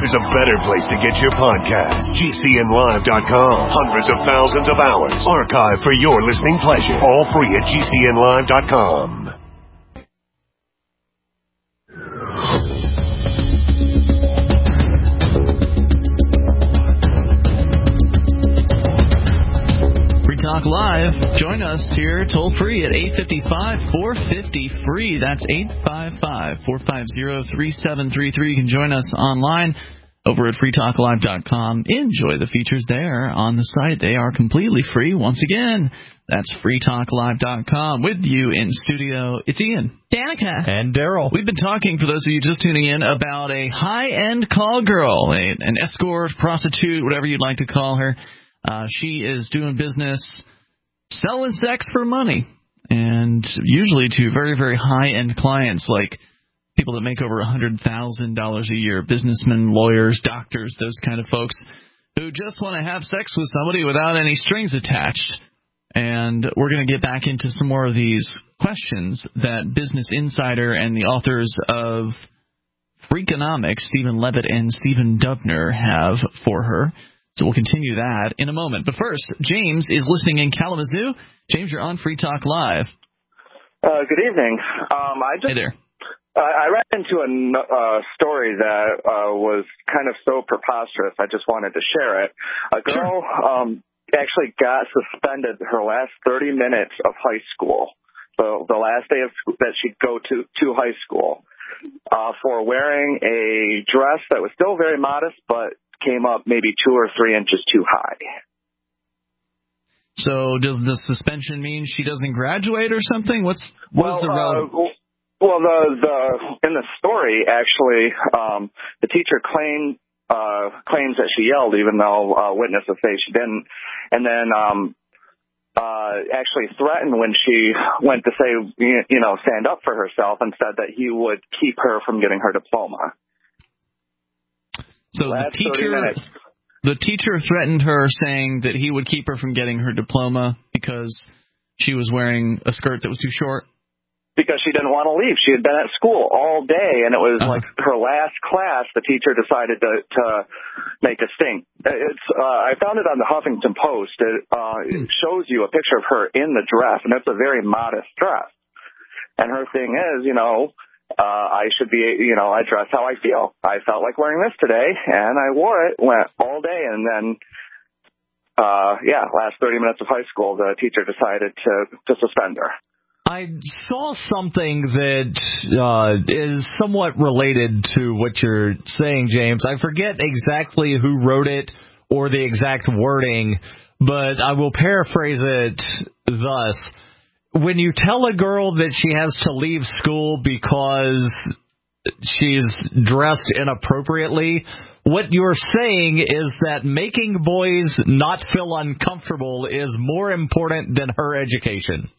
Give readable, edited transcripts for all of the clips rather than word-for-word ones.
there's a better place to get your podcast. GCNlive.com. Hundreds of thousands of hours archived for your listening pleasure. All free at GCNlive.com. Talk Live. Join us here toll free at 855-450-FREE. That's 855-450-3733. You can join us online over at freetalklive.com. Enjoy the features there on the site. They are completely free. Once again, that's freetalklive.com. With you in studio, it's Ian, Danica, and Daryl. We've been talking, for those of you just tuning in, about a high-end call girl, an escort, prostitute, whatever you'd like to call her. She is doing business selling sex for money, and usually to very, very high-end clients, like people that make over $100,000 a year, businessmen, lawyers, doctors, those kind of folks who just want to have sex with somebody without any strings attached. And we're going to get back into some more of these questions that Business Insider and the authors of Freakonomics, Stephen Levitt and Stephen Dubner, have for her. So we'll continue that in a moment. But first, James is listening in Kalamazoo. James, you're on Free Talk Live. Good evening. Hey there. I ran into a story that was kind of so preposterous, I just wanted to share it. A girl actually got suspended her last 30 minutes of high school, so the last day that she'd go to high school, for wearing a dress that was still very modest, but came up maybe 2 or 3 inches too high. So does the suspension mean she doesn't graduate or something? What is the relevant? Well, in the story, actually, the teacher claims that she yelled, even though witnesses say she didn't, and then actually threatened when she went to say, stand up for herself, and said that he would keep her from getting her diploma. So the teacher threatened her, saying that he would keep her from getting her diploma because she was wearing a skirt that was too short? Because she didn't want to leave. She had been at school all day, and it was like her last class. The teacher decided to make a stink. I found it on the Huffington Post. It shows you a picture of her in the dress, and it's a very modest dress. And her thing is, I should be, I dress how I feel. I felt like wearing this today, and I wore it, went all day, and then, last 30 minutes of high school, the teacher decided to suspend her. I saw something that is somewhat related to what you're saying, James. I forget exactly who wrote it or the exact wording, but I will paraphrase it thus. When you tell a girl that she has to leave school because she's dressed inappropriately, what you're saying is that making boys not feel uncomfortable is more important than her education.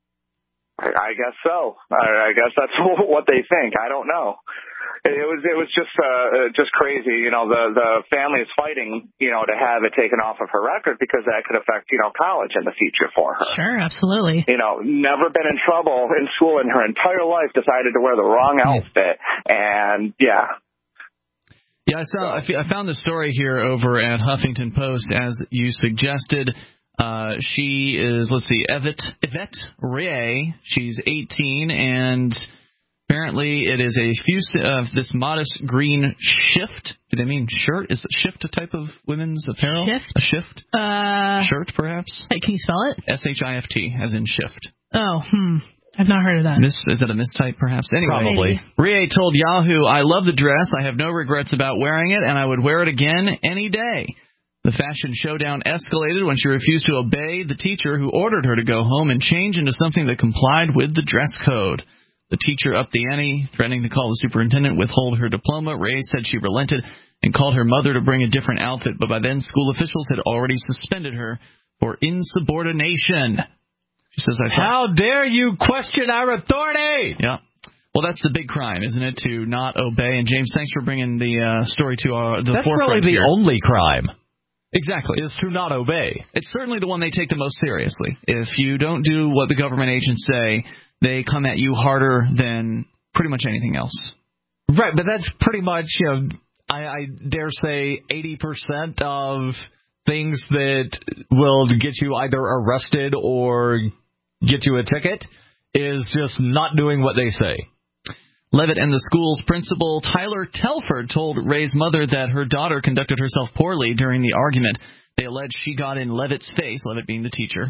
I guess so. I guess that's what they think. I don't know. It was just crazy. The family is fighting, to have it taken off of her record because that could affect, college in the future for her. Sure, absolutely. Never been in trouble in school in her entire life, decided to wear the wrong outfit, and yeah. Yeah, I found the story here over at Huffington Post, as you suggested. She is, Yvette Ray. She's 18, and apparently it is this modest green shift. Do they mean shirt? Is shift a type of women's apparel? Shift? A shift? Shirt, perhaps? Hey, can you spell it? S-H-I-F-T, as in shift. Oh, I've not heard of that. Is it a mistype, perhaps? Anyway, probably. Rie told Yahoo, "I love the dress. I have no regrets about wearing it, and I would wear it again any day." The fashion showdown escalated when she refused to obey the teacher, who ordered her to go home and change into something that complied with the dress code. The teacher upped the ante, threatening to call the superintendent, withhold her diploma. Ray said she relented and called her mother to bring a different outfit, but by then school officials had already suspended her for insubordination. She says, "How dare you question our authority?" Yeah. Well, that's the big crime, isn't it, to not obey? And James, thanks for bringing the story to the That's forefront. That's really the only crime. Exactly. Is to not obey. It's certainly the one they take the most seriously. If you don't do what the government agents say, they come at you harder than pretty much anything else. Right, but that's pretty much, I dare say 80% of things that will get you either arrested or get you a ticket is just not doing what they say. Levitt and the school's principal, Tyler Telford, told Ray's mother that her daughter conducted herself poorly during the argument. They allege she got in Levitt's face, Levitt being the teacher,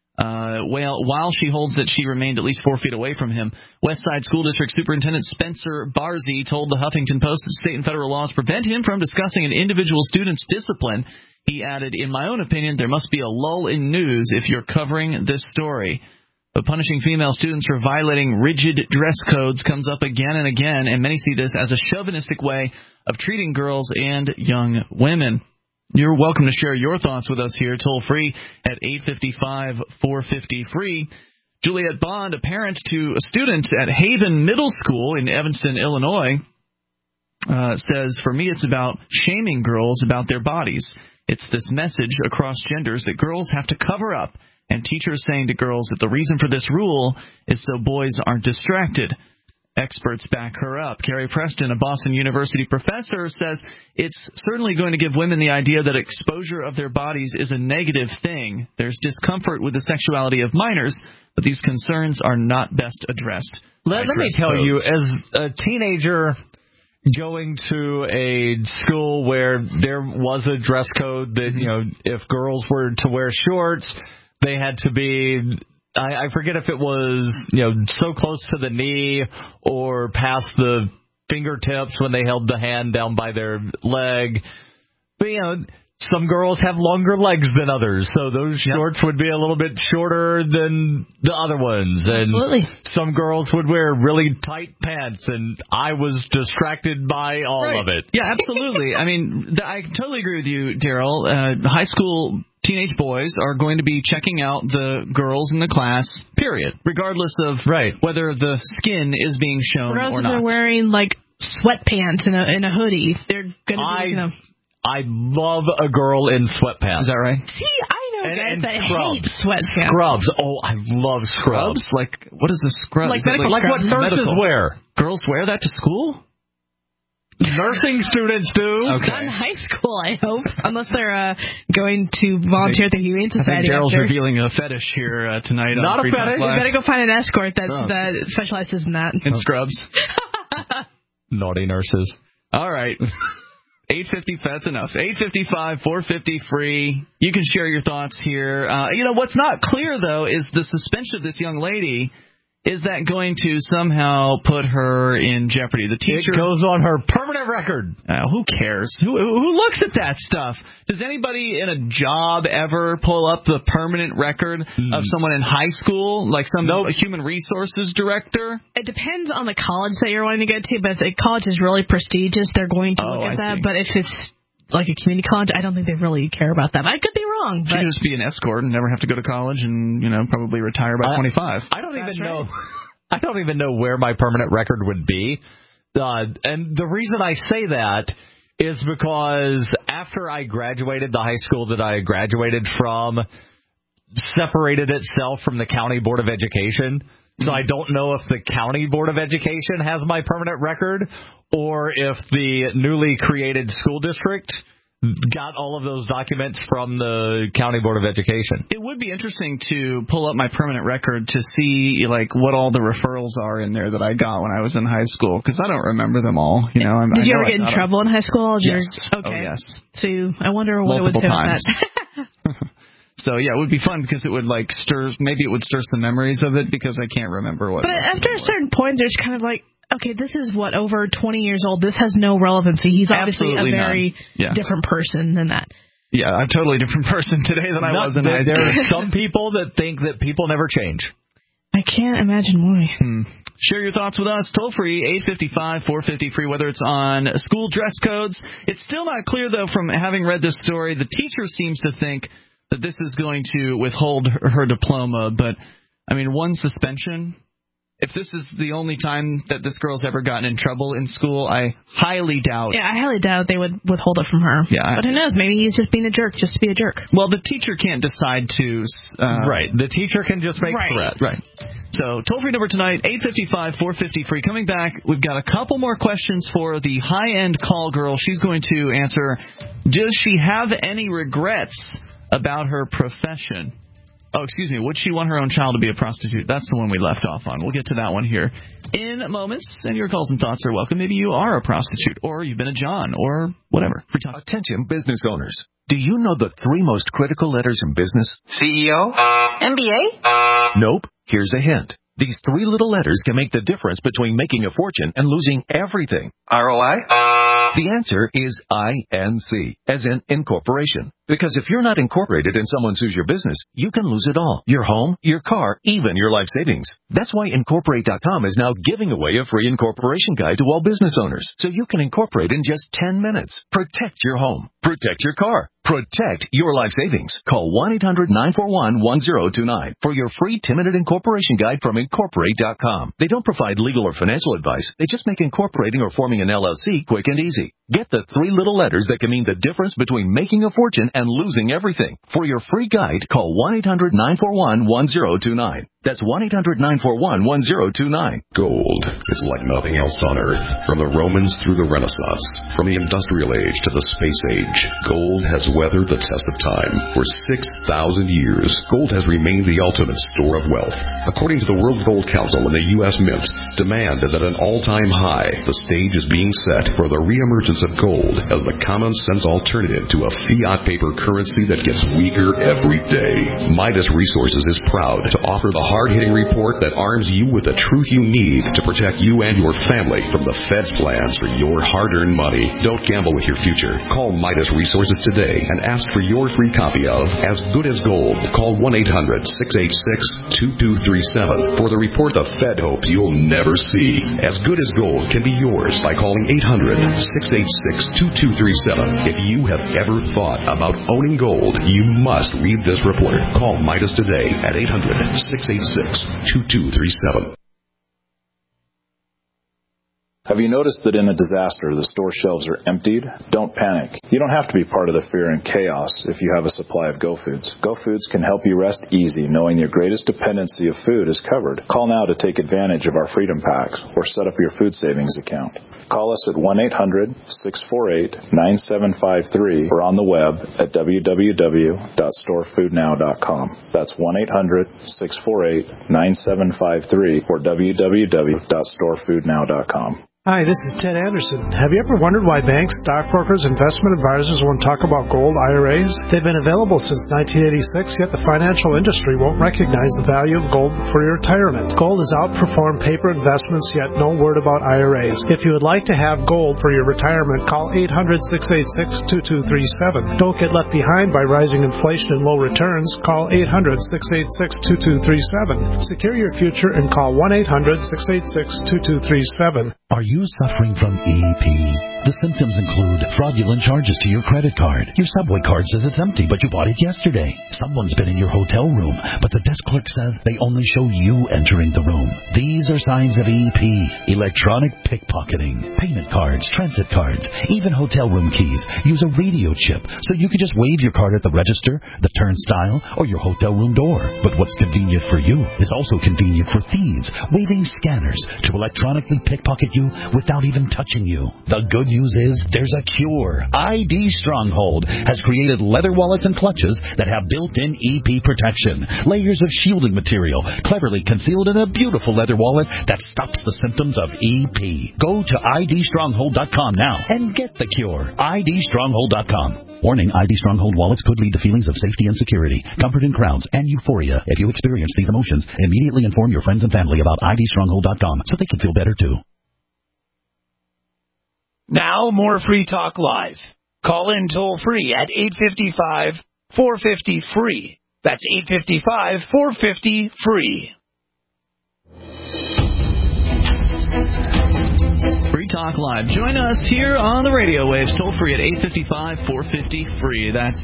while she holds that she remained at least 4 feet away from him. Westside School District Superintendent Spencer Barzy told the Huffington Post that state and federal laws prevent him from discussing an individual student's discipline. He added, "In my own opinion, there must be a lull in news if you're covering this story." But punishing female students for violating rigid dress codes comes up again and again, and many see this as a chauvinistic way of treating girls and young women. You're welcome to share your thoughts with us here, toll-free at 855-450-FREE. Juliet Bond, a parent to a student at Haven Middle School in Evanston, Illinois, says, "For me, it's about shaming girls about their bodies. It's this message across genders that girls have to cover up, and teachers saying to girls that the reason for this rule is so boys aren't distracted." Experts back her up. Carrie Preston, a Boston University professor, says it's certainly going to give women the idea that exposure of their bodies is a negative thing. There's discomfort with the sexuality of minors, but these concerns are not best addressed. Let me tell you, as a teenager going to a school where there was a dress code that, if girls were to wear shorts, they had to be, I forget if it was, so close to the knee or past the fingertips when they held the hand down by their leg. But, some girls have longer legs than others, so those shorts would be a little bit shorter than the other ones. And Absolutely. some girls would wear really tight pants, and I was distracted by all of it. Yeah, absolutely. I mean, I totally agree with you, Daryl. High school teenage boys are going to be checking out the girls in the class, period, regardless of whether the skin is being shown or not. They're wearing, sweatpants and a hoodie. They're going to be, I love a girl in sweatpants. Is that right? See, I know guys that scrubs. hate sweatpants. Scrubs. Oh, I love scrubs. Like, what is a scrub? Like what nurses wear. Girls wear that to school? Nursing students do. Okay. Not in high school, I hope. Unless they're going to volunteer at the Humane Society. I think Daryl's revealing a fetish here tonight. Not on a fetish. You better go find an escort that specializes in that. In scrubs. Naughty nurses. All right. 850, that's enough. 855-450-FREE. You can share your thoughts here. What's not clear, though, is the suspension of this young lady. Is that going to somehow put her in jeopardy? The teacher goes on her permanent record. Who cares? Who looks at that stuff? Does anybody in a job ever pull up the permanent record of someone in high school, like some human resources director? It depends on the college that you're wanting to go to, but if the college is really prestigious, they're going to look at that. But if it's like a community college, I don't think they really care about that. I could be wrong. She could just be an escort and never have to go to college and, probably retire by 25. I don't even know where my permanent record would be. And the reason I say that is because after I graduated, the high school that I graduated from separated itself from the County Board of Education. So I don't know if the County Board of Education has my permanent record or if the newly created school district got all of those documents from the County Board of Education. It would be interesting to pull up my permanent record to see what all the referrals are in there that I got when I was in high school, because I don't remember them all. Did you ever get in trouble in high school? Yes. Okay. Oh, yes. So I wonder what multiple it would say times. about that. So, yeah, it would be fun because it would, stir some memories of it because I can't remember what. But after a certain point, there's kind of okay, this is over 20 years old. This has no relevancy. He's obviously a very different person than that. Yeah, I'm a totally different person today than I was in high school. There are some people that think that people never change. I can't imagine why. Share your thoughts with us. Toll free, 855-450-FREE, whether it's on school dress codes. It's still not clear, though, from having read this story. The teacher seems to think that this is going to withhold her diploma. But, one suspension if this is the only time that this girl's ever gotten in trouble in school, I highly doubt. Yeah, I highly doubt they would withhold it from her. Yeah, but who knows? Maybe he's just being a jerk, just to be a jerk. Well, the teacher can't decide to. Right. The teacher can just make threats. Right. So, toll-free number tonight, 855-450-FREE. Coming back, we've got a couple more questions for the high-end call girl. She's going to answer, does she have any regrets about her profession? Oh, excuse me. Would she want her own child to be a prostitute? That's the one we left off on. We'll get to that one here in moments, and your calls and thoughts are welcome. Maybe you are a prostitute, or you've been a John, or whatever. Free talk. Attention business owners. Do you know the 3 most critical letters in business? CEO? MBA? Nope. Here's a hint. These 3 little letters can make the difference between making a fortune and losing everything. ROI? The answer is INC, as in incorporation. Because if you're not incorporated and someone sues your business, you can lose it all. Your home, your car, even your life savings. That's why Incorporate.com is now giving away a free incorporation guide to all business owners, so you can incorporate in just 10 minutes. Protect your home. Protect your car. Protect your life savings. Call 1-800-941-1029 for your free 10-minute incorporation guide from Incorporate.com. They don't provide legal or financial advice. They just make incorporating or forming an LLC quick and easy. Get the 3 little letters that can mean the difference between making a fortune and losing everything. For your free guide, call 1-800-941-1029. That's 1-800-941-1029. Gold is like nothing else on Earth. From the Romans through the Renaissance, from the Industrial Age to the Space Age, gold has weathered the test of time. For 6,000 years, gold has remained the ultimate store of wealth. According to the World Gold Council and the U.S. Mint, demand is at an all-time high. The stage is being set for the reemergence of gold as the common-sense alternative to a fiat paper currency that gets weaker every day. Midas Resources is proud to offer the hard-hitting report that arms you with the truth you need to protect you and your family from the Fed's plans for your hard-earned money. Don't gamble with your future. Call Midas Resources today and ask for your free copy of As Good as Gold. Call 1-800-686-2237 for the report the Fed hopes you'll never see. As Good as Gold can be yours by calling 800-686-2237. If you have ever thought about owning gold, you must read this report. Call Midas today at 800-686-2237. Have you noticed that in a disaster, the store shelves are emptied? Don't panic. You don't have to be part of the fear and chaos if you have a supply of Go Foods. Go Foods can help you rest easy knowing your greatest dependency of food is covered. Call now to take advantage of our Freedom Packs or set up your food savings account. Call us at 1-800-648-9753 or on the web at www.storefoodnow.com. That's 1-800-648-9753 or www.storefoodnow.com. Hi, this is Ted Anderson. Have you ever wondered why banks, stockbrokers, investment advisors won't talk about gold IRAs? They've been available since 1986, yet the financial industry won't recognize the value of gold for your retirement. Gold has outperformed paper investments, yet no word about IRAs. If you would like to have gold for your retirement, call 800-686-2237. Don't get left behind by rising inflation and low returns. Call 800-686-2237. Secure your future and call 1-800-686-2237. Are you suffering from EP? The symptoms include fraudulent charges to your credit card. Your Subway card says it's empty, but you bought it yesterday. Someone's been in your hotel room, but the desk clerk says they only show you entering the room. These are signs of EP. Electronic pickpocketing. Payment cards, transit cards, even hotel room keys use a radio chip, so you can just wave your card at the register, the turnstile, or your hotel room door. But what's convenient for you is also convenient for thieves, waving scanners to electronically pickpocket you without even touching you. The good news is there's a cure. ID Stronghold has created leather wallets and clutches that have built-in EP protection. Layers of shielding material cleverly concealed in a beautiful leather wallet that stops the symptoms of EP. Go to idstronghold.com now and get the cure. idstronghold.com. Warning, ID Stronghold wallets could lead to feelings of safety and security, comfort in crowds, and euphoria. If you experience these emotions, immediately inform your friends and family about idstronghold.com so they can feel better too. Now, more Free Talk Live. Call in toll-free at 855-450-FREE. That's 855-450-FREE. Free Talk Live. Join us here on the radio waves, toll free at 855-450-FREE. That's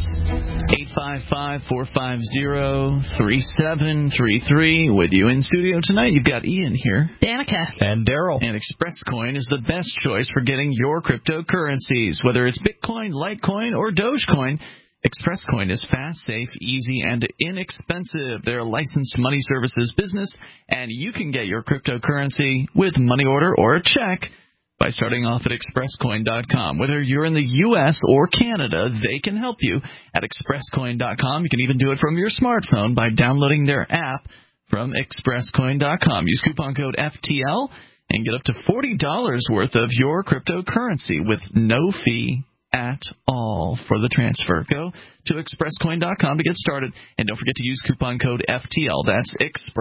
855-450-3733. With you in studio tonight, you've got Ian here. Danica. And Daryl. And ExpressCoin is the best choice for getting your cryptocurrencies. Whether it's Bitcoin, Litecoin, or Dogecoin, ExpressCoin is fast, safe, easy, and inexpensive. They're a licensed money services business, and you can get your cryptocurrency with money order or a check by starting off at expresscoin.com. Whether you're in the U.S. or Canada, they can help you at expresscoin.com. You can even do it from your smartphone by downloading their app from expresscoin.com. Use coupon code FTL and get up to $40 worth of your cryptocurrency with no fee at all for the transfer. Go to expresscoin.com to get started, and don't forget to use coupon code FTL. That's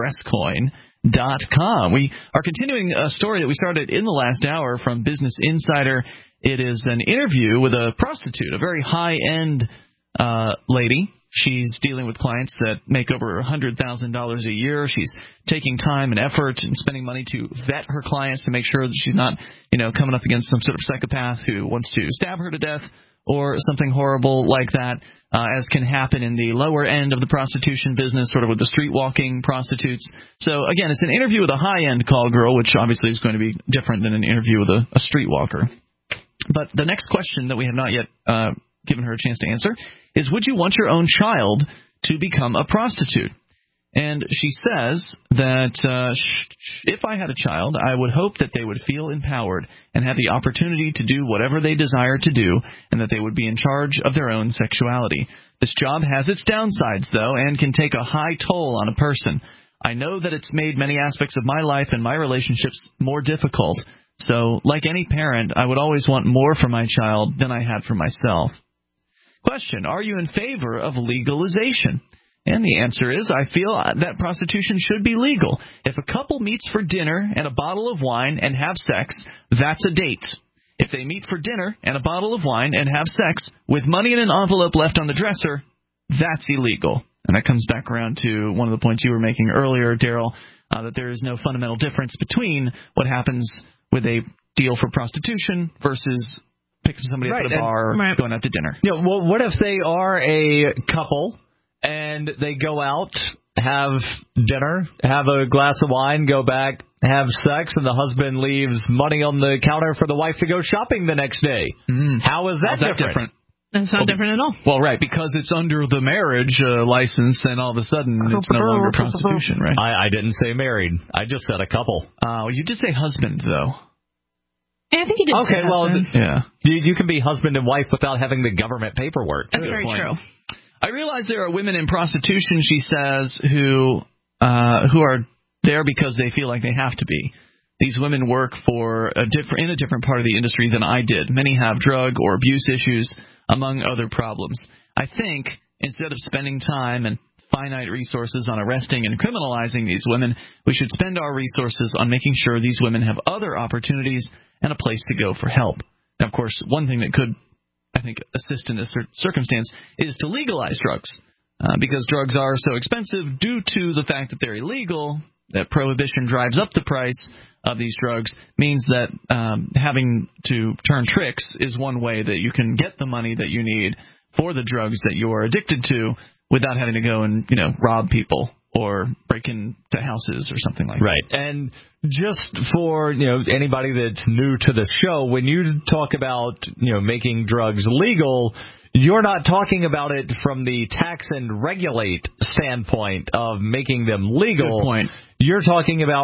expresscoin.com. We are continuing a story that we started in the last hour from Business Insider. It is an interview with a prostitute, a very high-end lady. She's dealing with clients that make over $100,000 a year. She's taking time and effort and spending money to vet her clients to make sure that she's not, coming up against some sort of psychopath who wants to stab her to death or something horrible like that, as can happen in the lower end of the prostitution business, sort of with the street-walking prostitutes. So, again, it's an interview with a high-end call girl, which obviously is going to be different than an interview with a streetwalker. But the next question that we have not yet given her a chance to answer is, would you want your own child to become a prostitute? And she says that if I had a child, I would hope that they would feel empowered and have the opportunity to do whatever they desire to do, and that they would be in charge of their own sexuality. This job has its downsides, though, and can take a high toll on a person. I know that it's made many aspects of my life and my relationships more difficult. So, like any parent, I would always want more for my child than I had for myself. Question: are you in favor of legalization? And the answer is, I feel that prostitution should be legal. If a couple meets for dinner and a bottle of wine and have sex, that's a date. If they meet for dinner and a bottle of wine and have sex with money in an envelope left on the dresser, that's illegal. And that comes back around to one of the points you were making earlier, Daryl, that there is no fundamental difference between what happens with a deal for prostitution versus picking somebody up at a bar or going out to dinner. Well, what if they are a couple and they go out, have dinner, have a glass of wine, go back, have sex, and the husband leaves money on the counter for the wife to go shopping the next day? How is that different? It's not different at all. Well, right, because it's under the marriage license, and all of a sudden it's no longer prostitution, right? I didn't say married. I just said a couple. You did say husband, though. I think you did say husband. Yeah. You can be husband and wife without having the government paperwork. That's very true. I realize there are women in prostitution, she says, who are there because they feel like they have to be. These women work in a different part of the industry than I did. Many have drug or abuse issues, among other problems. I think instead of spending time and finite resources on arresting and criminalizing these women, we should spend our resources on making sure these women have other opportunities and a place to go for help. Now, of course, one thing that could, I think, assist in this circumstance is to legalize drugs. Because drugs are so expensive due to the fact that they're illegal, that prohibition drives up the price of these drugs, means that having to turn tricks is one way that you can get the money that you need for the drugs that you are addicted to without having to go and, rob people or break into houses or something like that. Right. And just for, anybody that's new to the show, when you talk about, making drugs legal, you're not talking about it from the tax and regulate standpoint of making them legal. Good point. You're talking about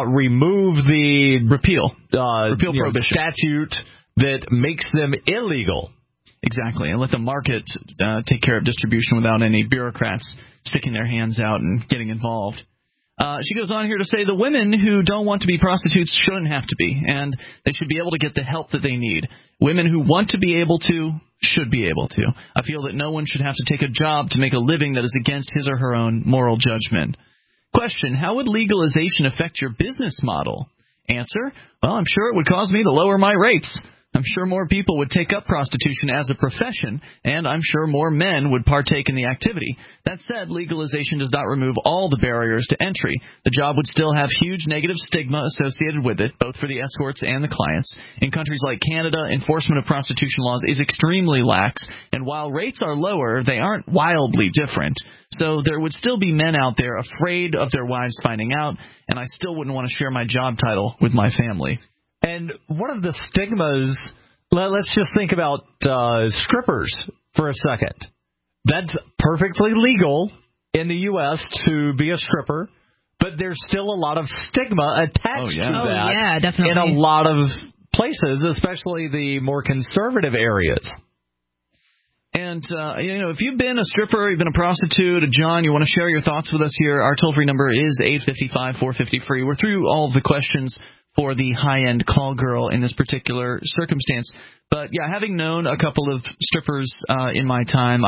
repeal prohibition statute that makes them illegal. Exactly, and let the market take care of distribution without any bureaucrats sticking their hands out and getting involved. She goes on here to say the women who don't want to be prostitutes shouldn't have to be, and they should be able to get the help that they need. Women who want to be able to should be able to. I feel that no one should have to take a job to make a living that is against his or her own moral judgment. Question: how would legalization affect your business model? Answer: well, I'm sure it would cause me to lower my rates. I'm sure more people would take up prostitution as a profession, and I'm sure more men would partake in the activity. That said, legalization does not remove all the barriers to entry. The job would still have huge negative stigma associated with it, both for the escorts and the clients. In countries like Canada, enforcement of prostitution laws is extremely lax, and while rates are lower, they aren't wildly different. So there would still be men out there afraid of their wives finding out, and I still wouldn't want to share my job title with my family. And one of the stigmas, let's just think about strippers for a second. That's perfectly legal in the U.S. to be a stripper, but there's still a lot of stigma attached to that yeah, definitely. in a lot of places, especially the more conservative areas. And, if you've been a stripper, you've been a prostitute, John, you want to share your thoughts with us here, our toll-free number is 855-450-FREE. We're through all of the questions for the high-end call girl in this particular circumstance. But, yeah, having known a couple of strippers in my time,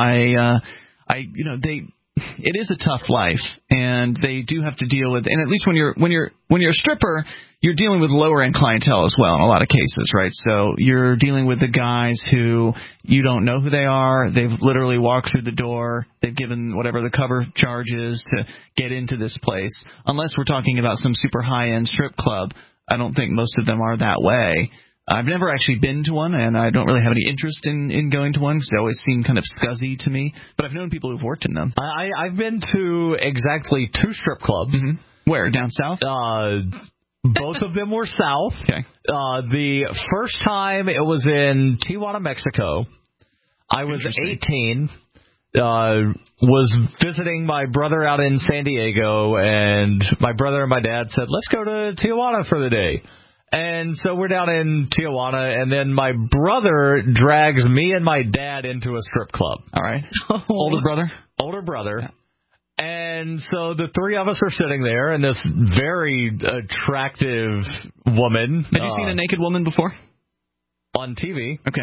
it is a tough life, and they do have to deal with, and at least when you're a stripper, you're dealing with lower-end clientele as well in a lot of cases, right? So you're dealing with the guys who you don't know who they are. They've literally walked through the door. They've given whatever the cover charge is to get into this place. Unless we're talking about some super high-end strip club, I don't think most of them are that way. I've never actually been to one, and I don't really have any interest in going to one because they always seem kind of scuzzy to me. But I've known people who've worked in them. I've been to exactly 2 strip clubs. Mm-hmm. Where? Down south? Both of them were south. Okay. The first time it was in Tijuana, Mexico. I was 18. Was visiting my brother out in San Diego, and my brother and my dad said, let's go to Tijuana for the day. And so we're down in Tijuana, and then my brother drags me and my dad into a strip club. All right. Older brother? Older brother. Yeah. And so the 3 of us are sitting there, and this very attractive woman. Have you seen a naked woman before? On TV. Okay.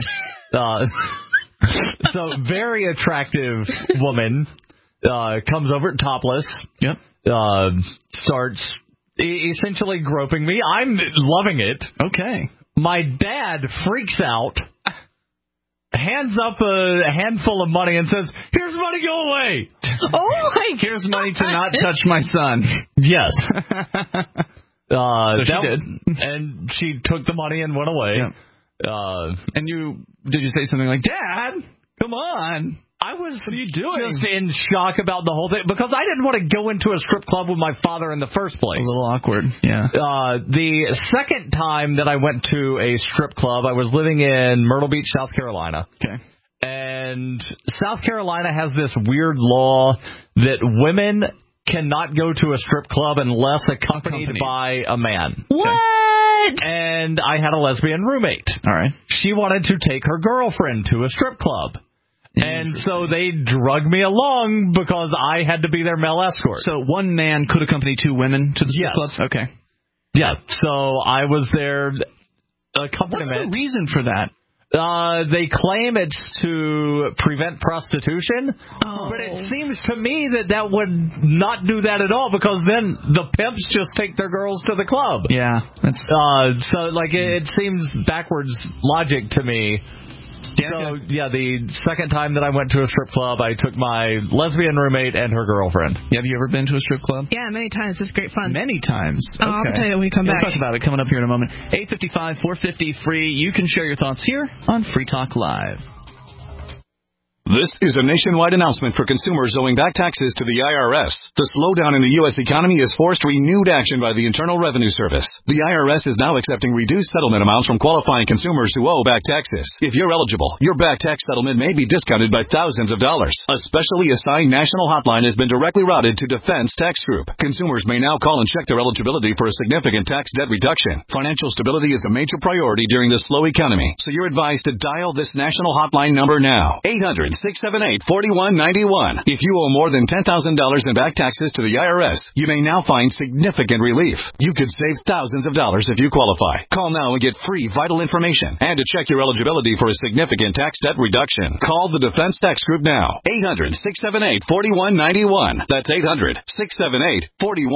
So very attractive woman comes over topless. Yep. Starts essentially groping me. I'm loving it. Okay. My dad freaks out, hands up a handful of money and says, here's money, go away. Oh, my God. Here's money to not touch my son. Yes. So she did. And she took the money and went away. Yeah. And did you say something like, Dad, come on. I was what are you doing? Just in shock about the whole thing because I didn't want to go into a strip club with my father in the first place. A little awkward, yeah. The second time that I went to a strip club, I was living in Myrtle Beach, South Carolina. Okay. And South Carolina has this weird law that women cannot go to a strip club unless accompanied by a man. What? And I had a lesbian roommate. All right. She wanted to take her girlfriend to a strip club. And so they drugged me along because I had to be their male escort. So one man could accompany 2 women to the strip club? Okay. Yeah, so I was their accompaniment. What's the reason for that? They claim it's to prevent prostitution, but it seems to me that would not do that at all because then the pimps just take their girls to the club. Yeah. So it seems backwards logic to me. So, the second time that I went to a strip club, I took my lesbian roommate and her girlfriend. Have you ever been to a strip club? Yeah, many times. It's great fun. Many times. Okay. I'll tell you when we come back. We'll talk about it coming up here in a moment. 855-450-FREE. You can share your thoughts here on Free Talk Live. This is a nationwide announcement for consumers owing back taxes to the IRS. The slowdown in the U.S. economy has forced renewed action by the Internal Revenue Service. The IRS is now accepting reduced settlement amounts from qualifying consumers who owe back taxes. If you're eligible, your back tax settlement may be discounted by thousands of dollars. A specially assigned national hotline has been directly routed to Defense Tax Group. Consumers may now call and check their eligibility for a significant tax debt reduction. Financial stability is a major priority during this slow economy, so you're advised to dial this national hotline number now. 800-678-4191. If you owe more than $10,000 in back taxes to the IRS, you may now find significant relief. You could save thousands of dollars if you qualify. Call now and get free vital information and to check your eligibility for a significant tax debt reduction. Call the Defense Tax Group now. 800-678-4191. That's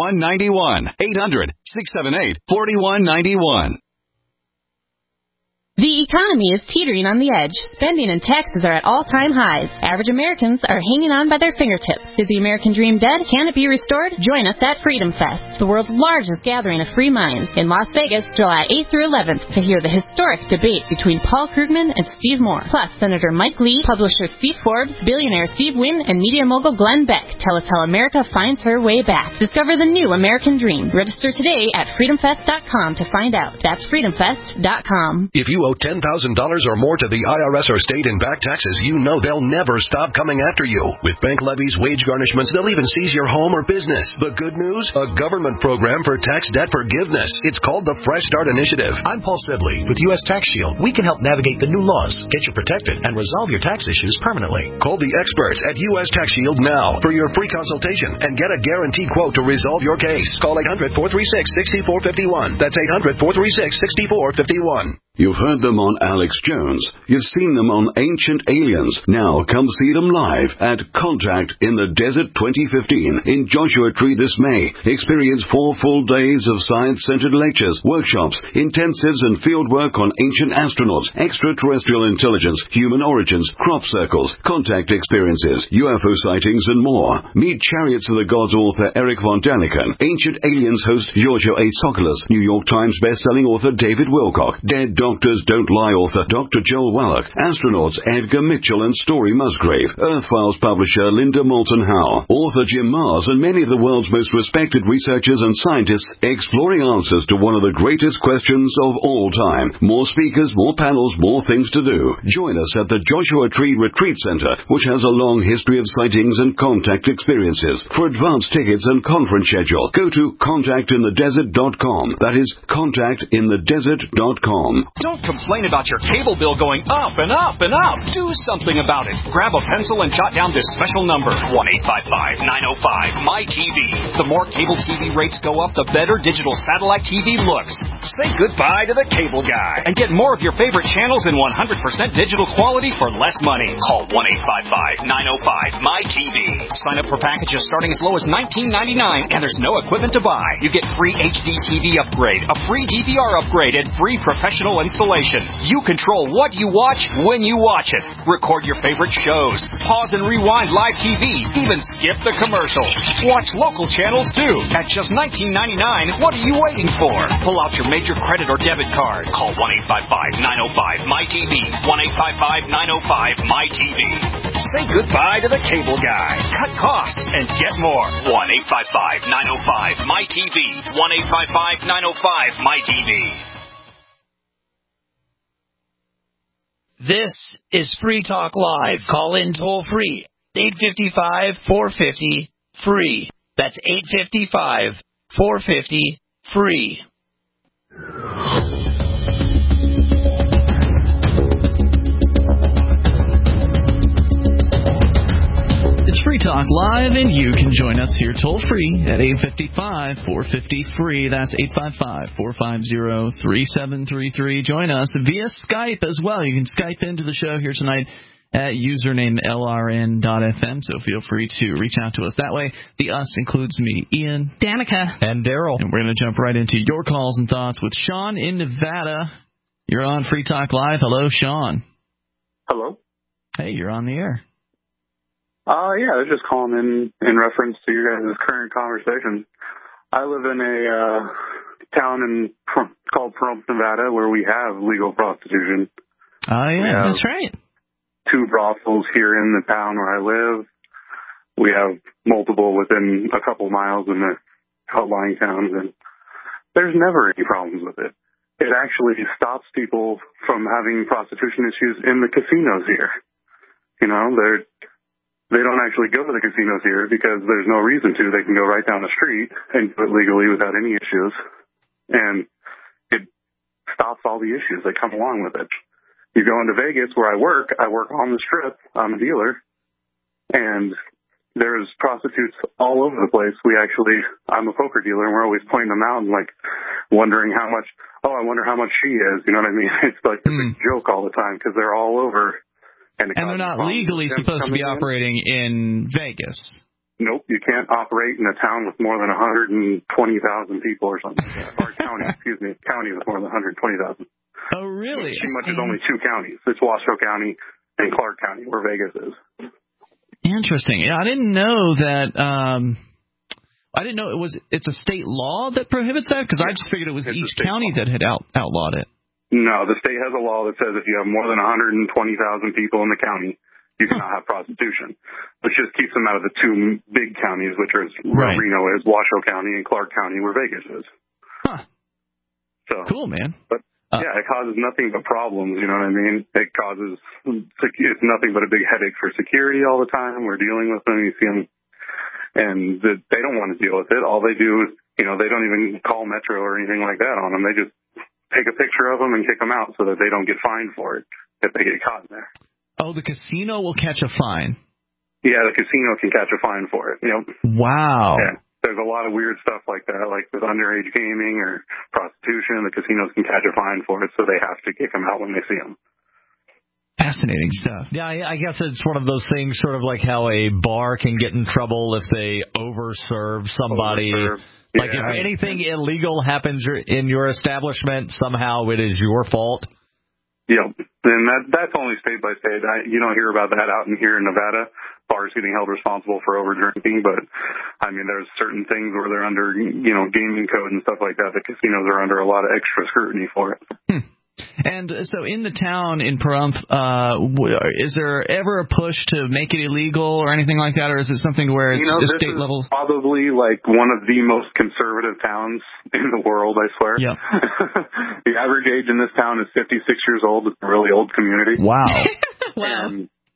800-678-4191. 800-678-4191. The economy is teetering on the edge. Spending and taxes are at all-time highs. Average Americans are hanging on by their fingertips. Is the American dream dead? Can it be restored? Join us at Freedom Fest, the world's largest gathering of free minds, in Las Vegas, July 8th through 11th, to hear the historic debate between Paul Krugman and Steve Moore. Plus, Senator Mike Lee, publisher Steve Forbes, billionaire Steve Wynn, and media mogul Glenn Beck tell us how America finds her way back. Discover the new American dream. Register today at freedomfest.com to find out. That's freedomfest.com. If you owe $10,000 or more to the IRS or state in back taxes, you know they'll never stop coming after you. With bank levies, wage garnishments, they'll even seize your home or business. The good news? A government program for tax debt forgiveness. It's called the Fresh Start Initiative. I'm Paul Sidley with U.S. Tax Shield. We can help navigate the new laws, get you protected, and resolve your tax issues permanently. Call the experts at U.S. Tax Shield now for your free consultation and get a guaranteed quote to resolve your case. Call 800-436-6451. That's 800-436-6451. You've heard them on Alex Jones. You've seen them on Ancient Aliens. Now come see them live at Contact in the Desert 2015 in Joshua Tree this May. Experience 4 full days of science-centered lectures, workshops, intensives, and field work on ancient astronauts, extraterrestrial intelligence, human origins, crop circles, contact experiences, UFO sightings, and more. Meet Chariots of the Gods author Eric von Daniken, Ancient Aliens host Giorgio A. Tsoukalos, New York Times best-selling author David Wilcock, Dead Doctors Don't Lie author Dr. Joel Wallach, astronauts Edgar Mitchell and Story Musgrave, Earth Files publisher Linda Moulton Howe, author Jim Mars, and many of the world's most respected researchers and scientists exploring answers to one of the greatest questions of all time. More speakers, more panels, more things to do. Join us at the Joshua Tree Retreat Center, which has a long history of sightings and contact experiences. For advance tickets and conference schedule, go to contactinthedesert.com. That is contactinthedesert.com. Don't complain about your cable bill going up and up and up. Do something about it. Grab a pencil and jot down this special number, 1-855-905-MY-TV. The more cable TV rates go up, the better digital satellite TV looks. Say goodbye to the cable guy and get more of your favorite channels in 100% digital quality for less money. Call 1-855-905-MY-TV. Sign up for packages starting as low as $19.99, and there's no equipment to buy. You get free HD TV upgrade, a free DVR upgrade, and free professional installation. You control what you watch when you watch it. Record your favorite shows. Pause and rewind live TV. Even skip the commercials. Watch local channels too. At just $19.99, what are you waiting for? Pull out your major credit or debit card. Call 1-855-905-MY-TV. 1-855-905-MY-TV. Say goodbye to the cable guy. Cut costs and get more. 1-855-905-MY-TV. 1-855-905-MY-TV. This is Free Talk Live. Call in toll free. 855-450-FREE. That's 855-450-FREE. It's Free Talk Live, and you can join us here toll-free at 855-450-FREE. That's 855-450-3733. Join us via Skype as well. You can Skype into the show here tonight at username LRN.FM, so feel free to reach out to us that way. The us includes me, Ian, Danica, and Daryl. And we're going to jump right into your calls and thoughts with Sean in Nevada. You're on Free Talk Live. Hello, Sean. Hello. Hey, you're on the air. Yeah, I was just calling in reference to your guys' current conversation. I live in a town called Pahrump, Nevada, where we have legal prostitution. Oh, yeah, that's right. 2 brothels here in the town where I live. We have multiple within a couple miles in the outlying towns, and there's never any problems with it. It actually stops people from having prostitution issues in the casinos here. You know, they don't actually go to the casinos here because there's no reason to. They can go right down the street and do it legally without any issues. And it stops all the issues that come along with it. You go into Vegas where I work on the Strip. I'm a dealer. And there's prostitutes all over the place. I'm a poker dealer, and we're always pointing them out and, like, wondering how much, I wonder how much she is. You know what I mean? It's like a big joke all the time because they're all over. And they're not legally supposed to be operating in Vegas. Nope, you can't operate in a town with more than 120,000 people or something. Or county, county with more than 120,000. Oh, really? Pretty much is only 2 counties. It's Washoe County and Clark County, where Vegas is. Interesting. Yeah, I didn't know that. I didn't know it's a state law that prohibits that, because I just figured it was each county that had outlawed it. No, the state has a law that says if you have more than 120,000 people in the county, you cannot have prostitution, which just keeps them out of the 2 big counties, which are where Reno is, Washoe County, and Clark County, where Vegas is. Huh. So cool, man. But yeah, it causes nothing but problems. You know what I mean? It's nothing but a big headache for security all the time. We're dealing with them. You see them, and they don't want to deal with it. All they do is, they don't even call Metro or anything like that on them. They just take a picture of them and kick them out so that they don't get fined for it if they get caught in there. Oh, the casino will catch a fine. Yeah, the casino can catch a fine for it. Wow. Yeah. There's a lot of weird stuff like that, like with underage gaming or prostitution. The casinos can catch a fine for it, so they have to kick them out when they see them. Fascinating stuff. Yeah, I guess it's one of those things, sort of like how a bar can get in trouble if they overserve somebody. Like if anything illegal happens in your establishment, somehow it is your fault. Yep, and that's only state by state. You don't hear about that out here in Nevada. Bars getting held responsible for over drinking, but I mean, there's certain things where they're under, gaming code and stuff like that. The casinos are under a lot of extra scrutiny for it. And so in the town in Pahrump, is there ever a push to make it illegal or anything like that, or is it something where it's just state level? Probably like one of the most conservative towns in the world, I swear. Yep. The average age in this town is 56 years old. It's a really old community. Wow. Wow.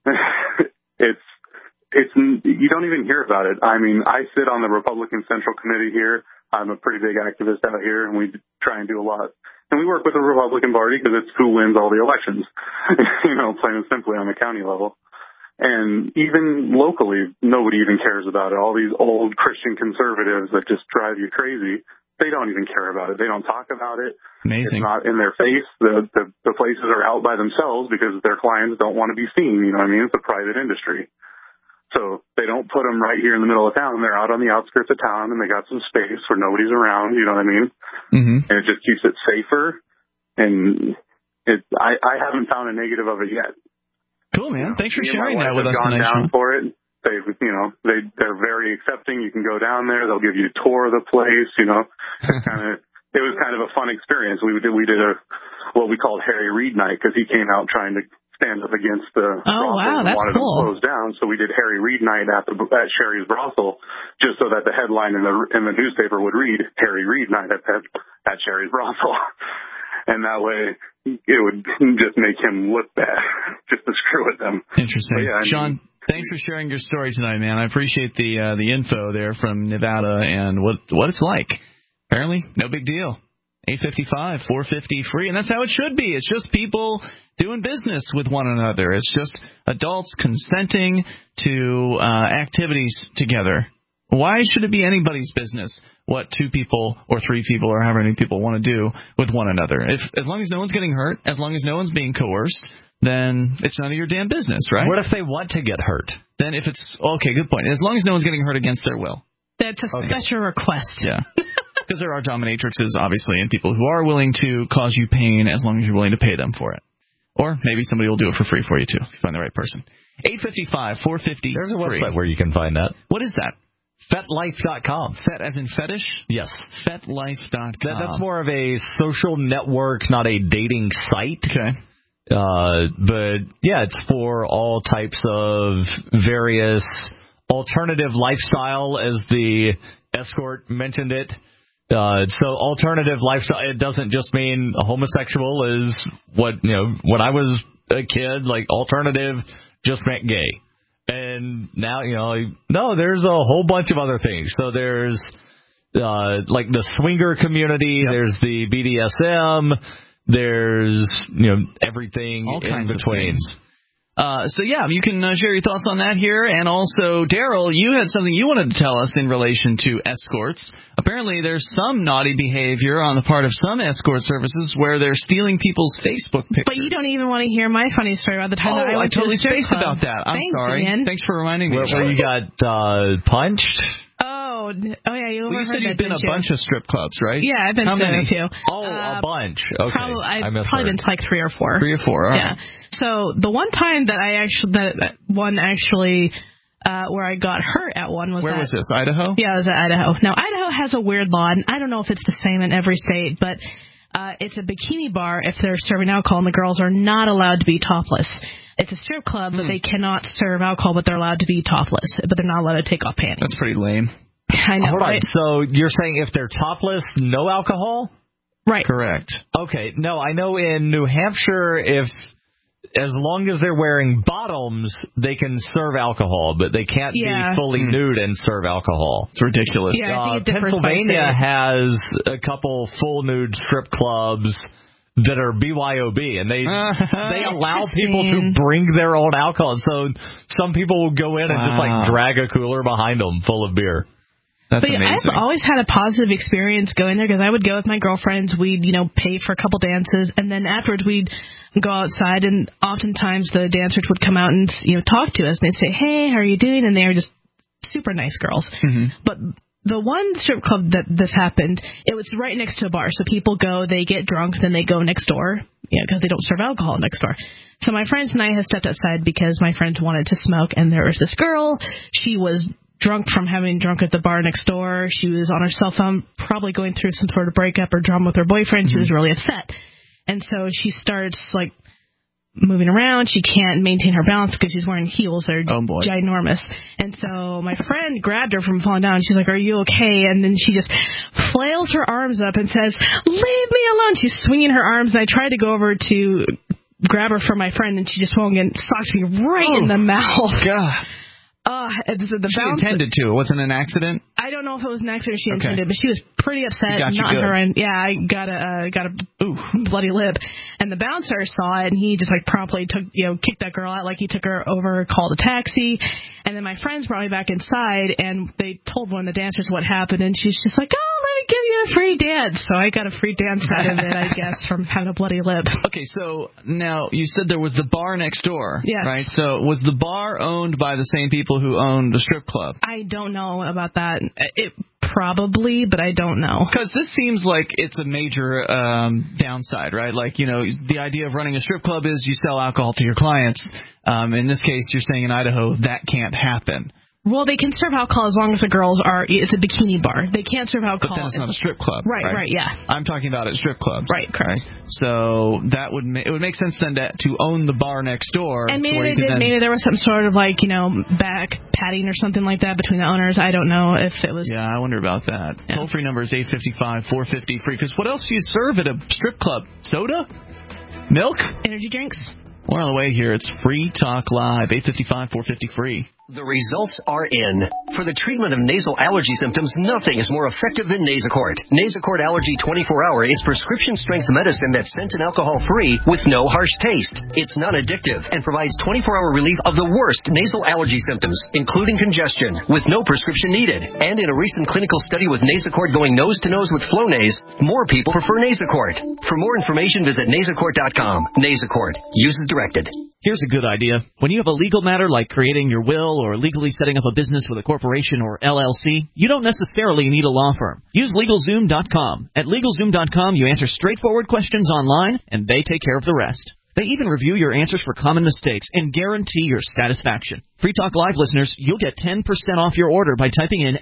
It's you don't even hear about it. I mean, I sit on the Republican Central Committee here. I'm a pretty big activist out here, and we try and do a lot. And we work with the Republican Party because it's who wins all the elections, plain and simply on the county level. And even locally, nobody even cares about it. All these old Christian conservatives that just drive you crazy, they don't even care about it. They don't talk about it. Amazing. It's not in their face. The places are out by themselves because their clients don't want to be seen. You know what I mean? It's a private industry. So they don't put them right here in the middle of town. They're out on the outskirts of town, and they got some space where nobody's around. You know what I mean? Mm-hmm. And it just keeps it safer. And I haven't found a negative of it yet. Cool, man. Thanks for sharing that with us tonight. Sean. For it. They're very accepting. You can go down there. They'll give you a tour of the place. It was kind of a fun experience. We did what we called Harry Reid night because he came out trying to stand up against the brothel and wanted them closed down. So we did Harry Reid night at Sherry's brothel, just so that the headline in the newspaper would read Harry Reid night at Sherry's brothel, and that way it would just make him look bad, just to screw with them. Interesting, Sean. Thanks for sharing your story tonight, man. I appreciate the info there from Nevada and what it's like. Apparently, no big deal. 855, 450 free, and that's how it should be. It's just people doing business with one another. It's just adults consenting to activities together. Why should it be anybody's business what 2 people or 3 people or however many people want to do with one another? As long as no one's getting hurt, as long as no one's being coerced, then it's none of your damn business, right? What if they want to get hurt? Then if it's okay, good point. As long as no one's getting hurt against their will. That's a special request. Yeah. Because there are dominatrixes, obviously, and people who are willing to cause you pain as long as you're willing to pay them for it. Or maybe somebody will do it for free for you, too, if you find the right person. 855, 450 There's a website where you can find that. What is that? FetLife.com. Fet as in fetish? Yes. FetLife.com. That's more of a social network, not a dating site. Okay. But, yeah, it's for all types of various alternative lifestyle, as the escort mentioned it. So alternative lifestyle, it doesn't just mean a homosexual is what, when I was a kid, like alternative just meant gay. And now, no, there's a whole bunch of other things. So there's, like the swinger community, there's the BDSM, there's, everything all kinds in between. So, yeah, you can share your thoughts on that here. And also, Daryl, you had something you wanted to tell us in relation to escorts. Apparently, there's some naughty behavior on the part of some escort services where they're stealing people's Facebook pictures. But you don't even want to hear my funny story about the time that I went totally to the strip spaced club. about that. I'm sorry. Ian. Thanks for reminding me. Where you got punched? Oh, yeah, you Well, you said you've been a bunch of strip clubs, right? Yeah, I've been to a few. Oh, a bunch. Okay. I've probably been to like 3 or 4. 3 or 4, all right. Yeah. So the one time that where I got hurt at one was Where was this, Idaho? Yeah, it was at Idaho. Now, Idaho has a weird law, and I don't know if it's the same in every state, but it's a bikini bar if they're serving alcohol, and the girls are not allowed to be topless. It's a strip club, but they cannot serve alcohol, but they're allowed to be topless, but they're not allowed to take off panties. That's pretty lame. I know, Hold on. right? So you're saying if they're topless, no alcohol? Right. Correct. Okay. No, I know in New Hampshire, as long as they're wearing bottoms, they can serve alcohol, but they can't be fully nude and serve alcohol. It's ridiculous. Yeah, I think it differs Pennsylvania by state. has a couple full nude strip clubs that are BYOB, and they allow people to bring their own alcohol. So some people will go in and just like drag a cooler behind them full of beer. That's amazing. I've always had a positive experience going there because I would go with my girlfriends. We'd, pay for a couple dances, and then afterwards we'd go outside, and oftentimes the dancers would come out and, talk to us. And they'd say, "Hey, how are you doing?" And they were just super nice girls. Mm-hmm. But the one strip club that this happened, it was right next to a bar. So people go, they get drunk, then they go next door, because they don't serve alcohol next door. So my friends and I had stepped outside because my friends wanted to smoke, and there was this girl. She was drunk from having drunk at the bar next door. She was on her cell phone, probably going through some sort of breakup or drama with her boyfriend. She was really upset. And so she starts, moving around. She can't maintain her balance because she's wearing heels. They're ginormous. And so my friend grabbed her from falling down. She's like, "Are you okay?" And then she just flails her arms up and says, "Leave me alone." She's swinging her arms, and I tried to go over to grab her from my friend, and she just swung and socked me right in the mouth. God. She intended to. It wasn't an accident? I don't know if it was an accident or she intended, but she was pretty upset. Not her end. Yeah, I got a bloody lip. And the bouncer saw it, and he just promptly kicked that girl out. He took her over, called a taxi. And then my friends brought me back inside, and they told one of the dancers what happened, and she's just like, "Oh, let me give you a free dance." So I got a free dance out of it, I guess, from having a bloody lip. Okay, so now you said there was the bar next door, right? So was the bar owned by the same people who owned the strip club? I don't know about that. It probably, but I don't know. Because this seems like it's a major downside, right? The idea of running a strip club is you sell alcohol to your clients. In this case, you're saying in Idaho that can't happen. Well, they can serve alcohol as long as the girls it's a bikini bar. They can't serve alcohol. But then it's not a strip club. Right, yeah. I'm talking about at strip clubs. Right, correct. So that would it would make sense then to own the bar next door. And maybe maybe there was some sort of back patting or something like that between the owners. I don't know if it was. Yeah, I wonder about that. Yeah. Toll-free number is 855-450-FREE. Because what else do you serve at a strip club? Soda? Milk? Energy drinks? We're on the way here. It's Free Talk Live, 855-450-FREE. The results are in. For the treatment of nasal allergy symptoms, nothing is more effective than Nasacort. Nasacort Allergy 24-Hour is prescription-strength medicine that's scent and alcohol-free with no harsh taste. It's non-addictive and provides 24-hour relief of the worst nasal allergy symptoms, including congestion, with no prescription needed. And in a recent clinical study with Nasacort going nose-to-nose with Flonase, more people prefer Nasacort. For more information, visit Nasacort.com. Nasacort. Use as directed. Here's a good idea. When you have a legal matter like creating your will or legally setting up a business with a corporation or LLC, you don't necessarily need a law firm. Use LegalZoom.com. At LegalZoom.com, you answer straightforward questions online, and they take care of the rest. They even review your answers for common mistakes and guarantee your satisfaction. Free Talk Live listeners, you'll get 10% off your order by typing in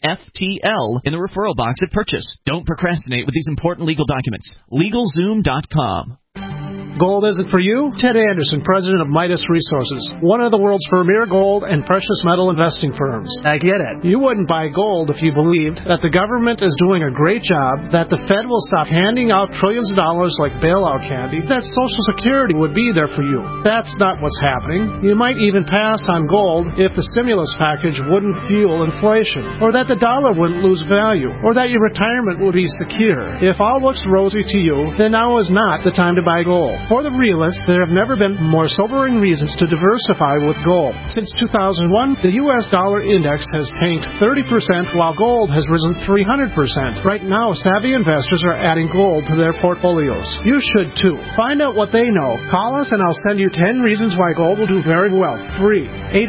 FTL in the referral box at purchase. Don't procrastinate with these important legal documents. LegalZoom.com. Gold isn't for you? Ted Anderson, president of Midas Resources, one of the world's premier gold and precious metal investing firms. I get it. You wouldn't buy gold if you believed that the government is doing a great job, that the Fed will stop handing out trillions of dollars like bailout candy, that Social Security would be there for you. That's not what's happening. You might even pass on gold if the stimulus package wouldn't fuel inflation, or that the dollar wouldn't lose value, or that your retirement would be secure. If all looks rosy to you, then now is not the time to buy gold. For the realist, there have never been more sobering reasons to diversify with gold. Since 2001, the U.S. dollar index has tanked 30%, while gold has risen 300%. Right now, savvy investors are adding gold to their portfolios. You should too. Find out what they know. Call us and I'll send you 10 reasons why gold will do very well. Free.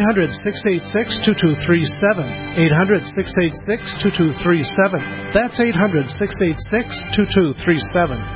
800-686-2237. 800-686-2237. That's 800-686-2237.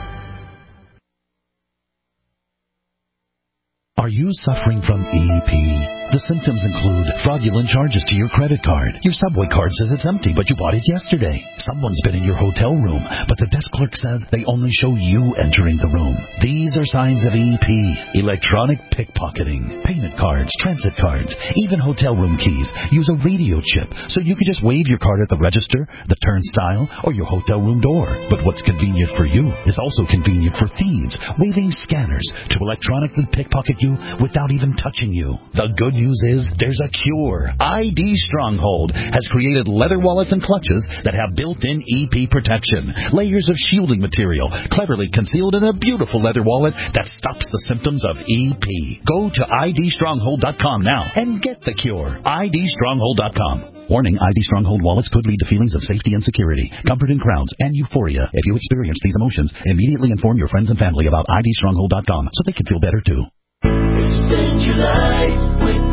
Are you suffering from EP? The symptoms include fraudulent charges to your credit card. Your subway card says it's empty, but you bought it yesterday. Someone's been in your hotel room, but the desk clerk says they only show you entering the room. These are signs of EP. Electronic pickpocketing. Payment cards, transit cards, even hotel room keys use a radio chip, so you can just wave your card at the register, the turnstile, or your hotel room door. But what's convenient for you is also convenient for thieves, waving scanners to electronically pickpocket you without even touching you. The good news is there's a cure. ID Stronghold has created leather wallets and clutches that have built-in EP protection. Layers of shielding material cleverly concealed in a beautiful leather wallet that stops the symptoms of EP. Go to idstronghold.com now and get the cure. idstronghold.com. Warning, ID Stronghold wallets could lead to feelings of safety and security, comfort in crowds, and euphoria. If you experience these emotions, immediately inform your friends and family about idstronghold.com so they can feel better too. Extend your life with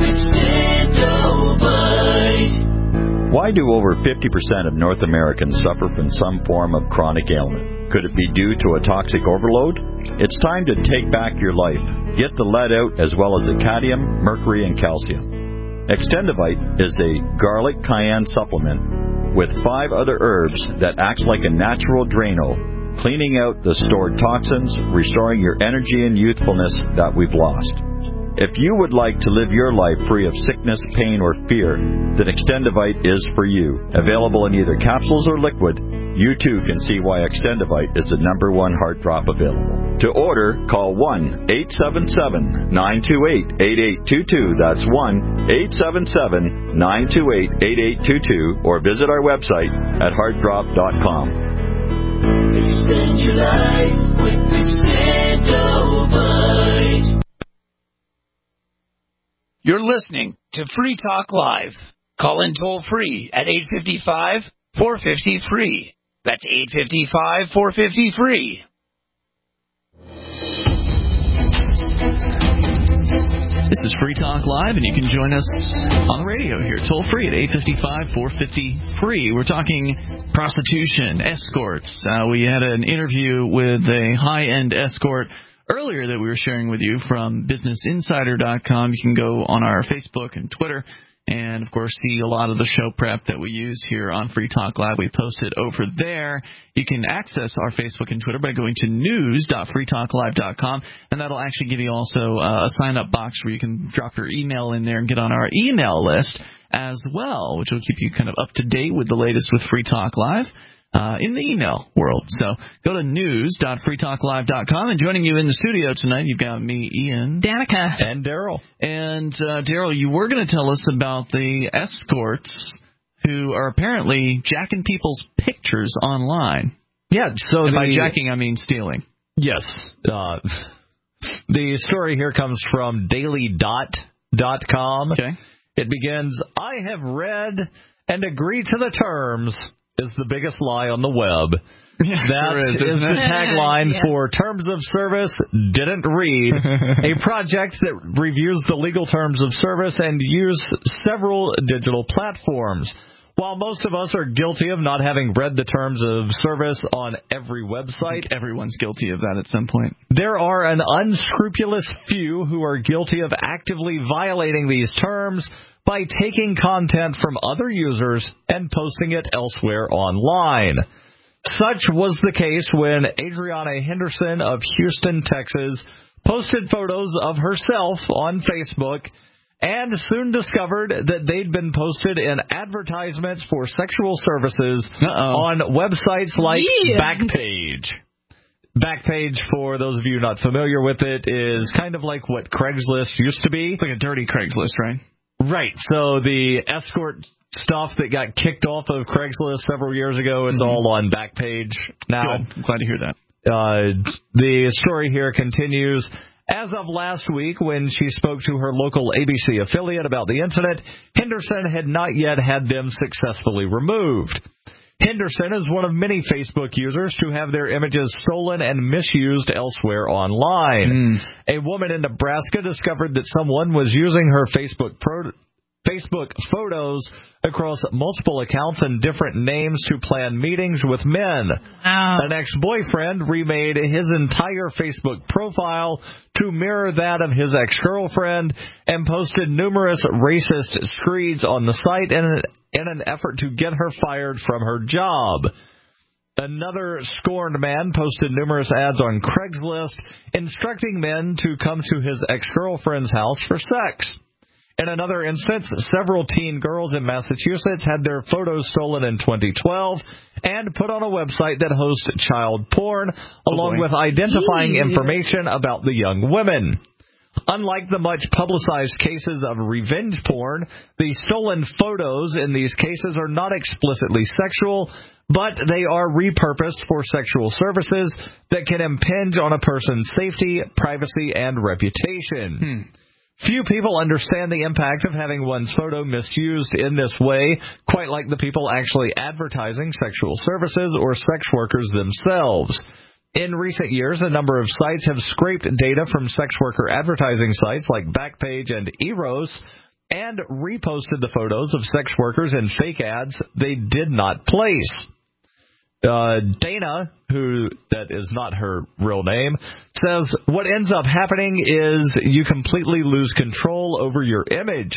Extendovite. Why do over 50% of North Americans suffer from some form of chronic ailment? Could it be due to a toxic overload? It's time to take back your life. Get the lead out as well as the cadmium, mercury, and calcium. Extendovite is a garlic cayenne supplement with 5 other herbs that acts like a natural Drano, cleaning out the stored toxins, restoring your energy and youthfulness that we've lost. If you would like to live your life free of sickness, pain, or fear, then Extendovite is for you. Available in either capsules or liquid, you too can see why Extendovite is the #1 heart drop available. To order, call 1-877-928-8822. That's 1-877-928-8822, or visit our website at heartdrop.com. Extend your life with Extendovite. You're listening to Free Talk Live. Call in toll free at 855-450-FREE. That's 855-450-FREE. This is Free Talk Live, and you can join us on the radio here, toll free at 855-450-FREE. We're talking prostitution, escorts. We had an interview with a high-end escort earlier that we were sharing with you from BusinessInsider.com. You can go on our Facebook and Twitter and, of course, see a lot of the show prep that we use here on Free Talk Live. We post it over there. You can access our Facebook and Twitter by going to news.freetalklive.com, and that'll actually give you also a sign-up box where you can drop your email in there and get on our email list as well, which will keep you kind of up to date with the latest with Free Talk Live in the email world. So go to news.freetalklive.com, and joining you in the studio tonight, you've got me, Ian, Danica, and Daryl. And Daryl, you were going to tell us about the escorts who are apparently jacking people's pictures online. Yeah, so and by jacking, I mean stealing. Yes. The story here comes from dailydot.com. Okay. It begins, I have read and agreed to the terms is the biggest lie on the web. Yeah, that is the tagline for Terms of Service Didn't Read, a project that reviews the legal terms of service and use several digital platforms. While most of us are guilty of not having read the terms of service on every website, everyone's guilty of that at some point. There are an unscrupulous few who are guilty of actively violating these terms by taking content from other users and posting it elsewhere online. Such was the case when Adriana Henderson of Houston, Texas, posted photos of herself on Facebook and soon discovered that they'd been posted in advertisements for sexual services on websites like Backpage. Backpage, for those of you not familiar with it, is kind of like what Craigslist used to be. It's like a dirty Craigslist, right? Right. So the escort stuff that got kicked off of Craigslist several years ago is all on Backpage now. Good. I'm glad to hear that. The story here continues. As of last week, when she spoke to her local ABC affiliate about the incident, Henderson had not yet had them successfully removed. Henderson is one of many Facebook users to have their images stolen and misused elsewhere online. A woman in Nebraska discovered that someone was using her Facebook photos across multiple accounts and different names to plan meetings with men. Wow. An ex-boyfriend remade his entire Facebook profile to mirror that of his ex-girlfriend and posted numerous racist screeds on the site in an effort to get her fired from her job. Another scorned man posted numerous ads on Craigslist instructing men to come to his ex-girlfriend's house for sex. In another instance, several teen girls in Massachusetts had their photos stolen in 2012 and put on a website that hosts child porn, along with identifying information about the young women. Unlike the much publicized cases of revenge porn, the stolen photos in these cases are not explicitly sexual, but they are repurposed for sexual services that can impinge on a person's safety, privacy, and reputation. Few people understand the impact of having one's photo misused in this way, quite like the people actually advertising sexual services or sex workers themselves. In recent years, a number of sites have scraped data from sex worker advertising sites like Backpage and Eros and reposted the photos of sex workers in fake ads they did not place. Dana, who that is not her real name, says what ends up happening is you completely lose control over your image.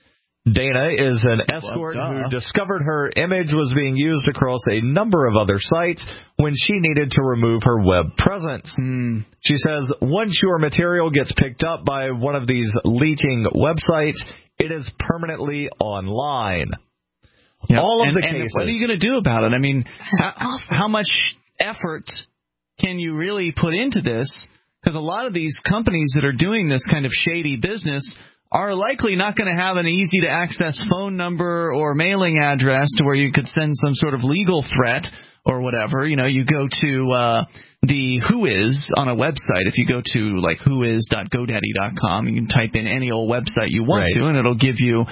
Dana is an escort who discovered her image was being used across a number of other sites when she needed to remove her web presence. She says once your material gets picked up by one of these leeching websites, it is permanently online. Yep. All of the and cases. What are you going to do about it? I mean, how much effort can you really put into this? Because a lot of these companies that are doing this kind of shady business are likely not going to have an easy-to-access phone number or mailing address to where you could send some sort of legal threat or whatever. You know, you go to the Whois on a website. If you go to, like, whois.godaddy.com, you can type in any old website you want to, and it'll give you...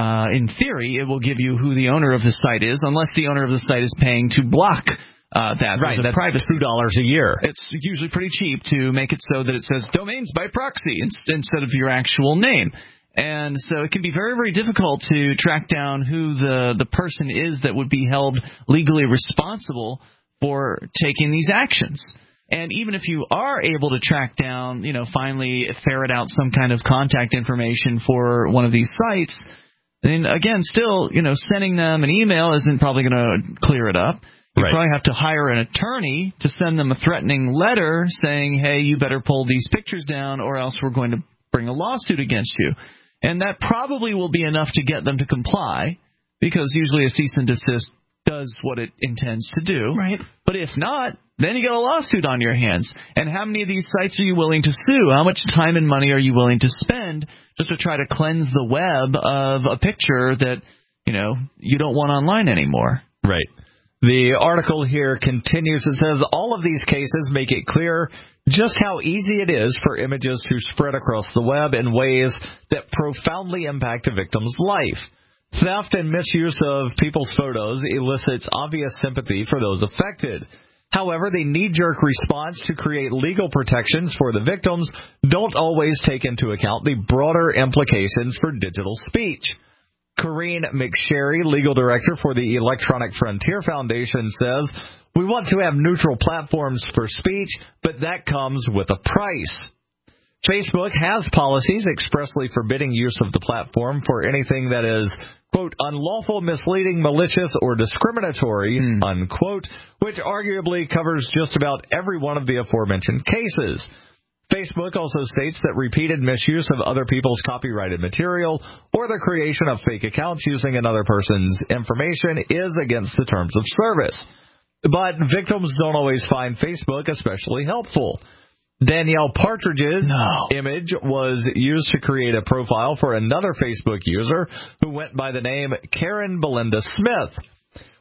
in theory, it will give you who the owner of the site is, unless the owner of the site is paying to block that. Right, that's privacy. $2 a year. It's usually pretty cheap to make it so that it says domains by proxy instead of your actual name. And so it can be very, very difficult to track down who the person is that would be held legally responsible for taking these actions. And even if you are able to track down, finally ferret out some kind of contact information for one of these sites, then again, still, sending them an email isn't probably going to clear it up. You probably have to hire an attorney to send them a threatening letter saying, hey, you better pull these pictures down or else we're going to bring a lawsuit against you. And that probably will be enough to get them to comply, because usually a cease and desist does what it intends to do. Right. But if not, then you got a lawsuit on your hands. And how many of these sites are you willing to sue? How much time and money are you willing to spend just to try to cleanse the web of a picture that, you don't want online anymore? Right. The article here continues. It says all of these cases make it clear just how easy it is for images to spread across the web in ways that profoundly impact a victim's life. Theft and misuse of people's photos elicits obvious sympathy for those affected. However, the knee-jerk response to create legal protections for the victims don't always take into account the broader implications for digital speech. Corinne McSherry, legal director for the Electronic Frontier Foundation, says, we want to have neutral platforms for speech, but that comes with a price. Facebook has policies expressly forbidding use of the platform for anything that is, quote, unlawful, misleading, malicious, or discriminatory, unquote, which arguably covers just about every one of the aforementioned cases. Facebook also states that repeated misuse of other people's copyrighted material or the creation of fake accounts using another person's information is against the terms of service. But victims don't always find Facebook especially helpful. Danielle Partridge's image was used to create a profile for another Facebook user who went by the name Karen Belinda Smith.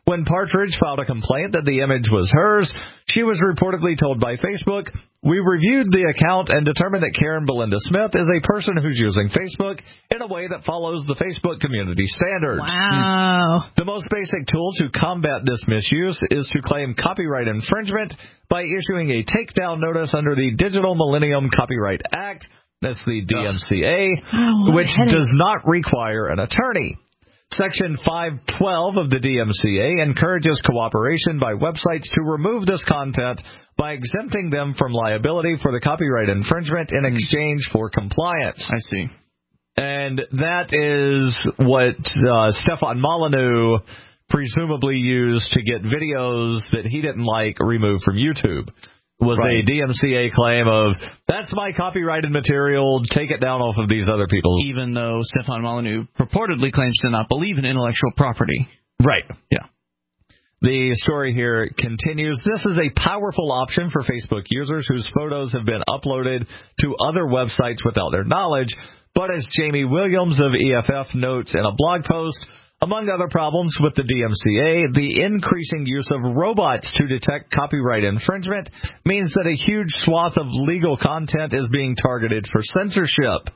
When Partridge filed a complaint that the image was hers, she was reportedly told by Facebook, "We reviewed the account and determined that Karen Belinda Smith is a person who's using Facebook in a way that follows the Facebook community standards." Wow. The most basic tool to combat this misuse is to claim copyright infringement by issuing a takedown notice under the Digital Millennium Copyright Act, that's the DMCA, which does not require an attorney. Section 512 of the DMCA encourages cooperation by websites to remove this content by exempting them from liability for the copyright infringement in exchange for compliance. I see. And that is what Stefan Molyneux presumably used to get videos that he didn't like removed from YouTube. Was a DMCA claim of, that's my copyrighted material, take it down off of these other people. Even though Stefan Molyneux purportedly claims to not believe in intellectual property. Right. Yeah. The story here continues. This is a powerful option for Facebook users whose photos have been uploaded to other websites without their knowledge. But as Jamie Williams of EFF notes in a blog post, among other problems with the DMCA, the increasing use of robots to detect copyright infringement means that a huge swath of legal content is being targeted for censorship.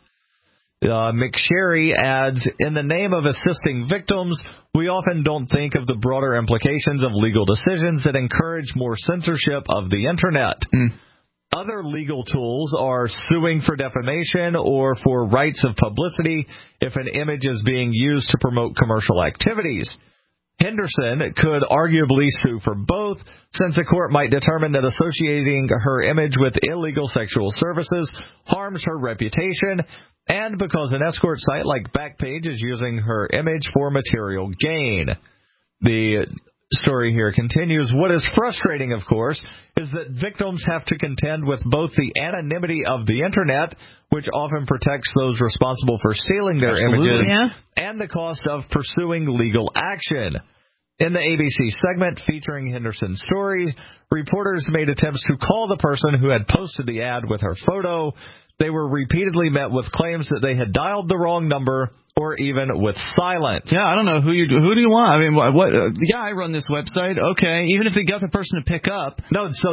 McSherry adds, in the name of assisting victims, we often don't think of the broader implications of legal decisions that encourage more censorship of the Internet. Other legal tools are suing for defamation or for rights of publicity if an image is being used to promote commercial activities. Henderson could arguably sue for both, since a court might determine that associating her image with illegal sexual services harms her reputation, and because an escort site like Backpage is using her image for material gain. The story here continues. What is frustrating, of course, is that victims have to contend with both the anonymity of the Internet, which often protects those responsible for stealing their images, and the cost of pursuing legal action. In the ABC segment featuring Henderson's story, reporters made attempts to call the person who had posted the ad with her photo. They were repeatedly met with claims that they had dialed the wrong number or even with silence. Yeah, I don't know who do you want? I mean, what? Yeah, I run this website. Okay, even if they got the person to pick up. No, so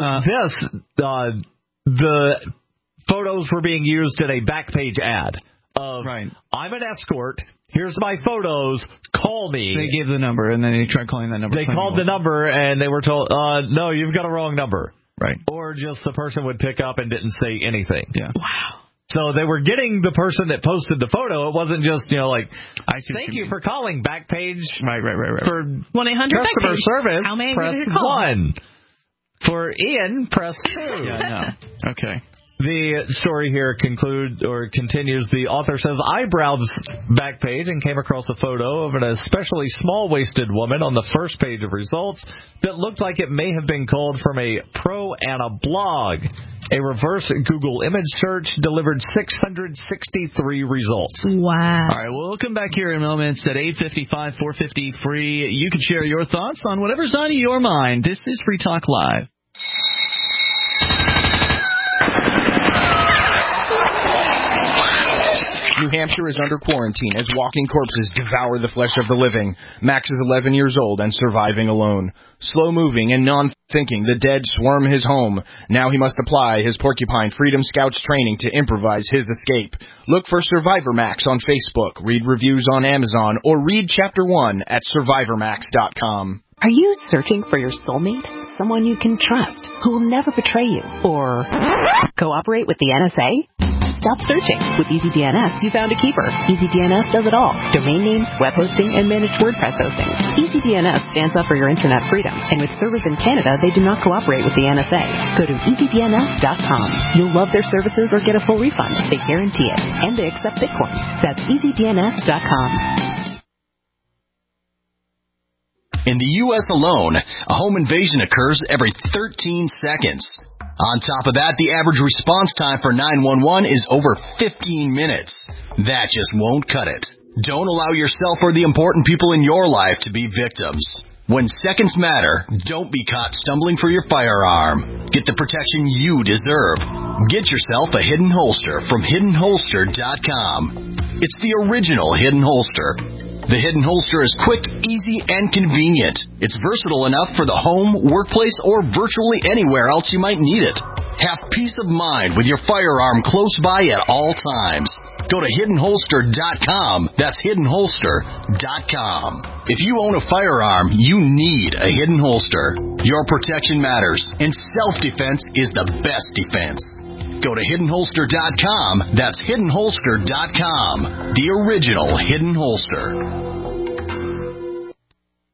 the photos were being used in a Backpage ad of, I'm an escort, here's my photos, call me. They gave the number, and then they tried calling that number. They called the number, and they were told, no, you've got a wrong number. Right. Or just the person would pick up and didn't say anything. Yeah. Wow. So they were getting the person that posted the photo. It wasn't just, like, thank you for calling Backpage. Right. For 1-800 customer service, How may I press get your call? 1. For Ian, press 2. Yeah, no. Okay. The story here continues. The author says, I browsed Backpage and came across a photo of an especially small-waisted woman on the first page of results that looked like it may have been culled from a pro-Anna blog. A reverse Google image search delivered 663 results. Wow. All right, well, we'll come back here in moments at 8:55, 450 free. You can share your thoughts on whatever's on your mind. This is Free Talk Live. New Hampshire is under quarantine as walking corpses devour the flesh of the living. Max is 11 years old and surviving alone. Slow-moving and non-thinking, the dead swarm his home. Now he must apply his Porcupine Freedom Scouts training to improvise his escape. Look for Survivor Max on Facebook, read reviews on Amazon, or read Chapter 1 at SurvivorMax.com. Are you searching for your soulmate? Someone you can trust, who will never betray you, or cooperate with the NSA? Stop searching. With EasyDNS, you found a keeper. EasyDNS does it all. Domain names, web hosting, and managed WordPress hosting. EasyDNS stands up for your internet freedom, and with servers in Canada, they do not cooperate with the NSA. Go to EasyDNS.com. You'll love their services or get a full refund. They guarantee it. And they accept Bitcoin. That's EasyDNS.com. In the U.S. alone, a home invasion occurs every 13 seconds. On top of that, the average response time for 911 is over 15 minutes. That just won't cut it. Don't allow yourself or the important people in your life to be victims. When seconds matter, don't be caught stumbling for your firearm. Get the protection you deserve. Get yourself a hidden holster from HiddenHolster.com. It's the original hidden holster. The Hidden Holster is quick, easy, and convenient. It's versatile enough for the home, workplace, or virtually anywhere else you might need it. Have peace of mind with your firearm close by at all times. Go to hiddenholster.com. That's hiddenholster.com. If you own a firearm, you need a Hidden Holster. Your protection matters, and self-defense is the best defense. Go to hiddenholster.com. That's hiddenholster.com. The original Hidden Holster.